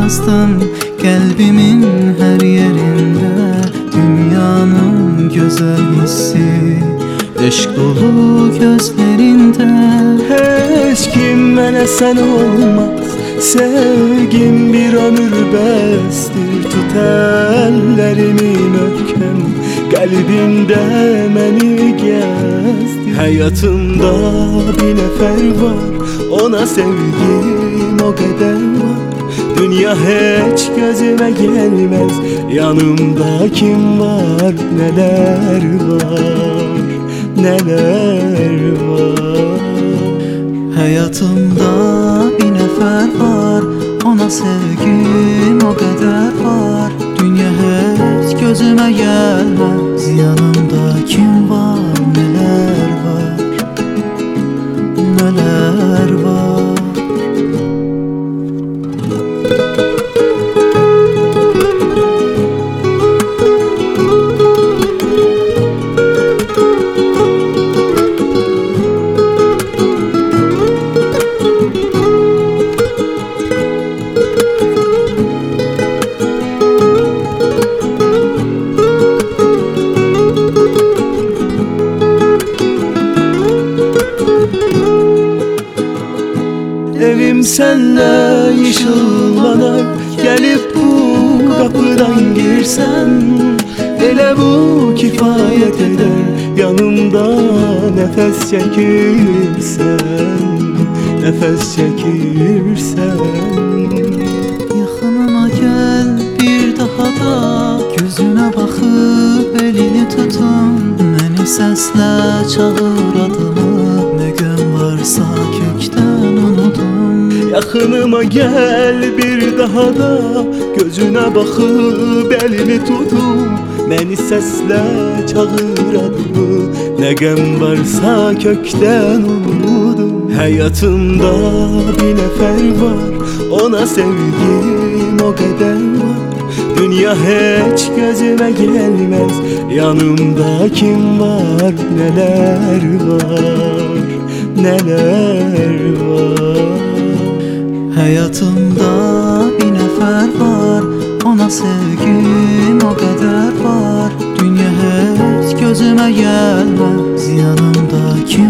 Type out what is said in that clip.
yazdım kalbimin her yerinde. Dünyanın güzel hissi, aşk dolu gözlerinde. Hiç kim mənə sən olmaz, sevgim bir ömür bəsdir. Tut əllərimi möhkəm, qəlbində məni gəzdir. Həyatımda bir nəfər var, ona sevgim o qədər var. Dünya heç gözümə gəlməz, yanımda kim var, nələr var, nələr var. Hayatımda bir nefer var, ona sevgim o kadar var. Dünya hiç gözüme gelmez, yanımda kim var, neler var, neler var. Evim senle ışıllanar, gelip bu kapıdan girsen. Elə bu kifayet eder, yanımda nefes çekirsen, nefes çekirsen. Yakınıma gel bir daha da, gözüne bakıp elini tutun. Beni sesle çağır adımı, ne gün varsa kökten unudum. Yakınıma gel bir daha da, gözüne bakıp elini tutum. Beni sesle çağır adımı, ne gəm varsa kökten unudum. Hayatımda bir nefer var, ona sevgim o kadar var. Dünya hiç gözüme gelmez, yanımda kim var, neler var, neler var. Hayatımda bir nefer var, ona sevgim o kadar var. Dünya hiç gözüme gelmez, yanımda kim